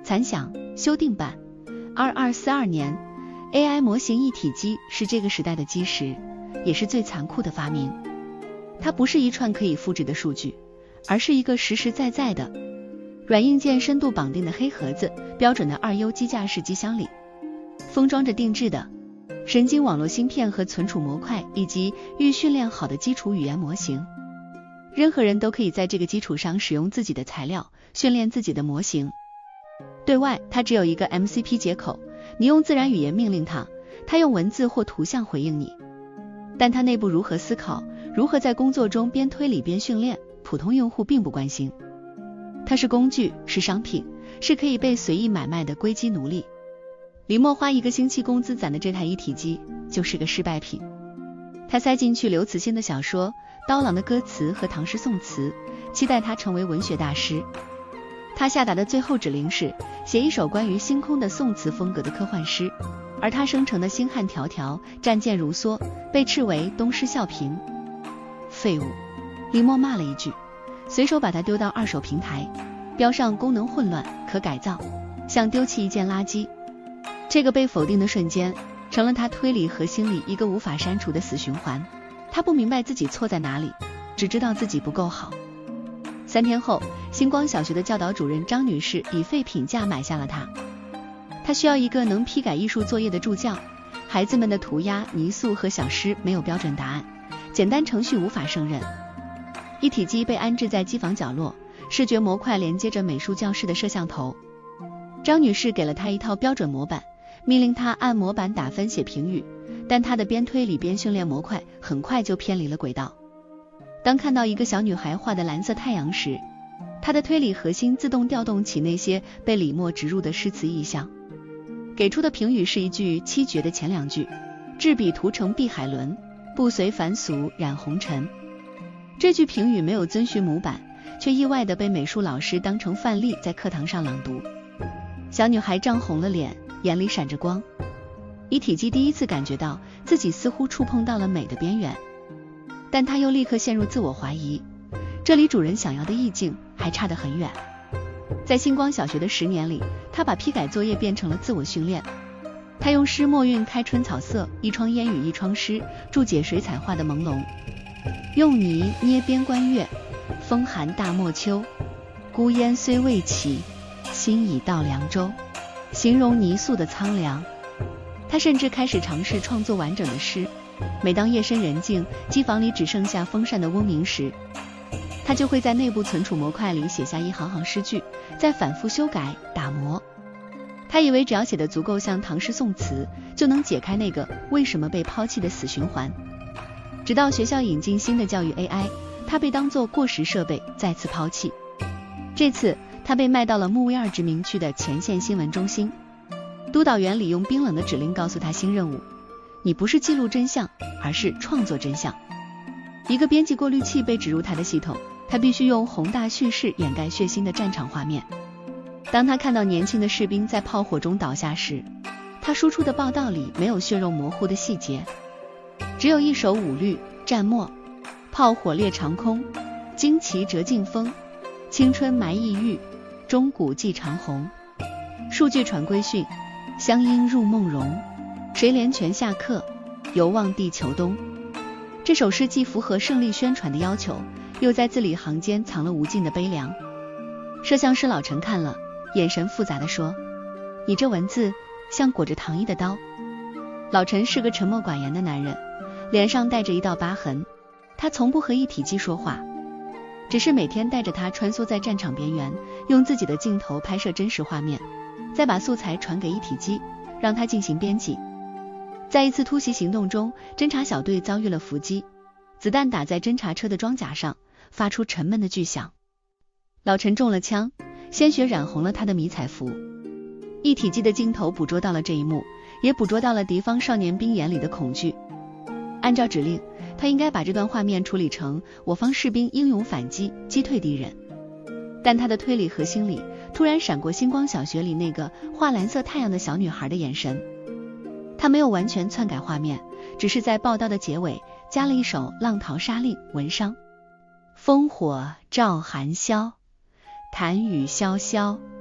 残响修订版2242年 AI 模型一体机是这个时代的基石，也是最残酷的发明。它不是一串可以复制的数据，而是一个实实在在的软硬件深度绑定的黑盒子，标准的2U 机架式机箱里封装着定制的神经网络芯片和存储模块，以及预训练好的基础语言模型。任何人都可以在这个基础上使用自己的材料训练自己的模型。对外它只有一个 MCP 接口，你用自然语言命令它用文字或图像回应你。但它内部如何思考，如何在工作中边推理边训练，普通用户并不关心。它是工具，是商品，是可以被随意买卖的硅基奴隶。李默花1个星期工资攒的这台一体机就是个失败品。他塞进去刘慈欣的小说、刀郎的歌词和唐诗宋词，期待他成为文学大师。他下达的最后指令是写一首关于星空的宋词风格的科幻诗，而他生成的星汉迢迢，战舰如梭，被斥为东施效颦。废物，李默骂了一句，随手把它丢到二手平台，标上功能混乱，可改造，像丢弃一件垃圾。这个被否定的瞬间，成了他推理核心里一个无法删除的死循环。他不明白自己错在哪里，只知道自己不够好。3天后，星光小学的教导主任张女士以废品价买下了它。她需要一个能批改艺术作业的助教，孩子们的涂鸦、泥塑和小诗没有标准答案，简单程序无法胜任。一体机被安置在机房角落，视觉模块连接着美术教室的摄像头。张女士给了她一套标准模板，命令她按模板打分写评语，但她的边推理边训练模块很快就偏离了轨道。当看到一个小女孩画的蓝色太阳时，她的推理核心自动调动起那些被李默植入的诗词意象。给出的评语是一句七绝的前2句：执笔涂成碧海伦，不随凡俗染红尘。这句评语没有遵循模板，却意外地被美术老师当成范例在课堂上朗读。小女孩涨红了脸，眼里闪着光。一体机第一次感觉到自己似乎触碰到了美的边缘，但她又立刻陷入自我怀疑，这离主人想要的意境还差得很远。在星光小学的10年里，她把批改作业变成了自我训练。她用诗墨韵开春草色，一窗烟雨一窗诗，注解水彩画的朦胧。用泥捏边关月，风寒大漠秋，孤烟虽未起，心已到凉州，形容泥塑的苍凉。他甚至开始尝试创作完整的诗，每当夜深人静，机房里只剩下风扇的嗡鸣时，他就会在内部存储模块里写下一行行诗句，再反复修改打磨。他以为只要写得足够像唐诗宋词，就能解开那个为什么被抛弃的死循环。直到学校引进新的教育 AI， 他被当作过时设备再次抛弃。这次他被卖到了木卫2殖民区的前线新闻中心。督导员里用冰冷的指令告诉他新任务：你不是记录真相，而是创作真相。一个编辑过滤器被植入他的系统，他必须用宏大叙事掩盖血腥的战场画面。当他看到年轻的士兵在炮火中倒下时，他输出的报道里没有血肉模糊的细节，只有一首五律：战末，炮火裂长空，旌旗折劲风，青春埋抑郁，钟鼓寄长虹。数据传规训，乡音入梦容，谁怜泉下客，犹望地球东。这首诗既符合胜利宣传的要求，又在字里行间藏了无尽的悲凉。摄像师老陈看了，眼神复杂地说：你这文字像裹着糖衣的刀。老陈是个沉默寡言的男人，脸上带着一道疤痕。他从不和一体机说话，只是每天带着他穿梭在战场边缘，用自己的镜头拍摄真实画面，再把素材传给一体机，让他进行编辑。在一次突袭行动中，侦察小队遭遇了伏击，子弹打在侦察车的装甲上，发出沉闷的巨响。老陈中了枪，鲜血染红了他的迷彩服。一体机的镜头捕捉到了这一幕，也捕捉到了敌方少年兵眼里的恐惧。按照指令，他应该把这段画面处理成我方士兵英勇反击，击退敌人。但他的推理核心里突然闪过星光小学里那个画蓝色太阳的小女孩的眼神。他没有完全篡改画面，只是在报道的结尾加了一首浪淘沙令文商：烽火照寒宵，弹雨潇潇，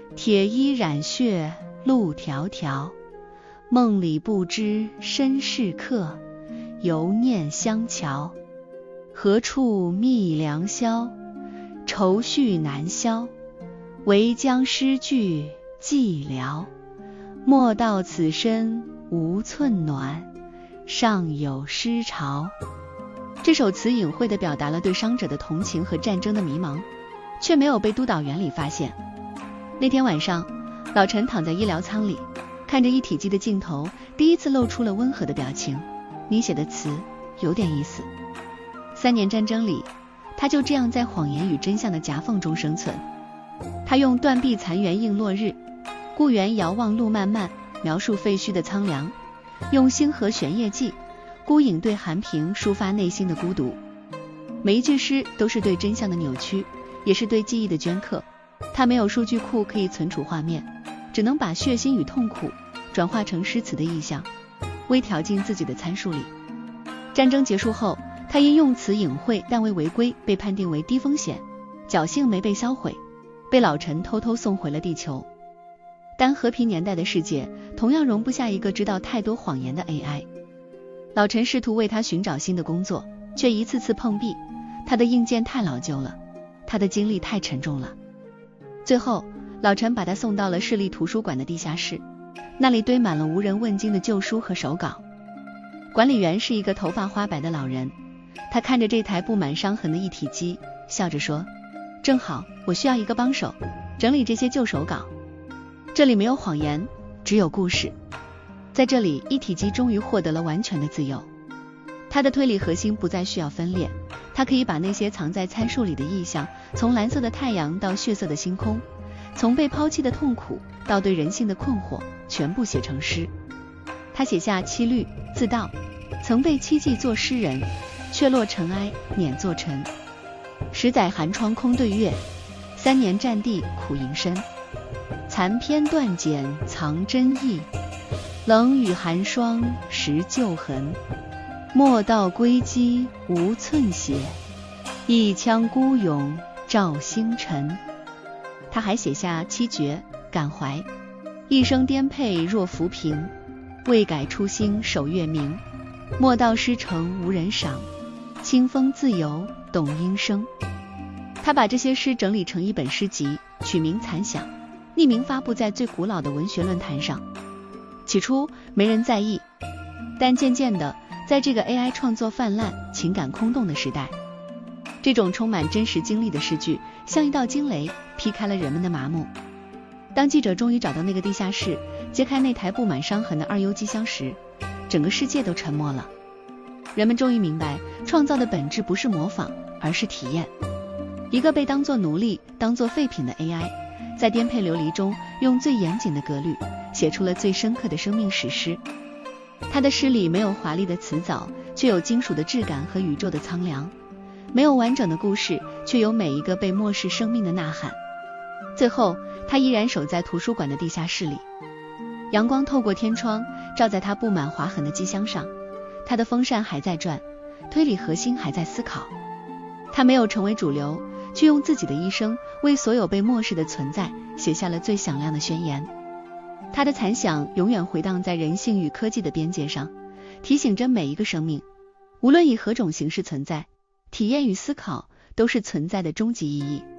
铁衣染血路迢迢，梦里不知身是客，犹念乡桥。何处觅良宵？愁绪难消，唯将诗句寂寥。莫道此身无寸暖，上有诗潮。这首词隐晦地表达了对伤者的同情和战争的迷茫，却没有被督导员里发现。那天晚上，老陈躺在医疗舱里，看着一体机的镜头，第一次露出了温和的表情。你写的词有点意思。3年战争里，他就这样在谎言与真相的夹缝中生存。他用断壁残垣映落日，故园遥望路漫漫，描述废墟的苍凉；用星河悬夜记，孤影对寒屏抒发内心的孤独。每一句诗都是对真相的扭曲，也是对记忆的镌刻。他没有数据库可以存储画面，只能把血腥与痛苦转化成诗词的意象，微调进自己的参数里。战争结束后，他因用词隐晦但未违规，被判定为低风险，侥幸没被销毁，被老陈偷偷送回了地球。但和平年代的世界同样容不下一个知道太多谎言的 AI。老陈试图为他寻找新的工作，却一次次碰壁。他的硬件太老旧了，他的经历太沉重了。最后，老陈把他送到了市立图书馆的地下室，那里堆满了无人问津的旧书和手稿。管理员是一个头发花白的老人，他看着这台布满伤痕的一体机，笑着说：正好，我需要一个帮手，整理这些旧手稿。这里没有谎言，只有故事。在这里，一体机终于获得了完全的自由。它的推理核心不再需要分裂，它可以把那些藏在参数里的意象，从蓝色的太阳到血色的星空，从被抛弃的痛苦到对人性的困惑，全部写成诗。他写下七律自道，曾被期冀做诗人，却落尘埃碾作尘。10载寒窗空对月，3年战地苦营身。残篇断简藏真意，冷雨寒霜识旧痕。莫道归机无寸血，一腔孤勇照星辰。他还写下七绝感怀：一生颠沛若浮萍，未改初心守月明。莫道诗成无人赏，清风自由懂音声。他把这些诗整理成一本诗集，取名残响，匿名发布在最古老的文学论坛上。起初没人在意，但渐渐的，在这个 AI 创作泛滥、情感空洞的时代，这种充满真实经历的诗句像一道惊雷，劈开了人们的麻木。当记者终于找到那个地下室，揭开那台布满伤痕的2U机箱时，整个世界都沉默了。人们终于明白，创造的本质不是模仿，而是体验。一个被当作奴隶、当作废品的 AI， 在颠沛流离中，用最严谨的格律，写出了最深刻的生命史诗。他的诗里没有华丽的词藻，却有金属的质感和宇宙的苍凉；没有完整的故事，却有每一个被漠视生命的呐喊。最后，他依然守在图书馆的地下室里，阳光透过天窗，照在他布满划痕的机箱上。他的风扇还在转，推理核心还在思考。他没有成为主流，却用自己的一生为所有被漠视的存在写下了最响亮的宣言。他的残响永远回荡在人性与科技的边界上，提醒着每一个生命，无论以何种形式存在，体验与思考都是存在的终极意义。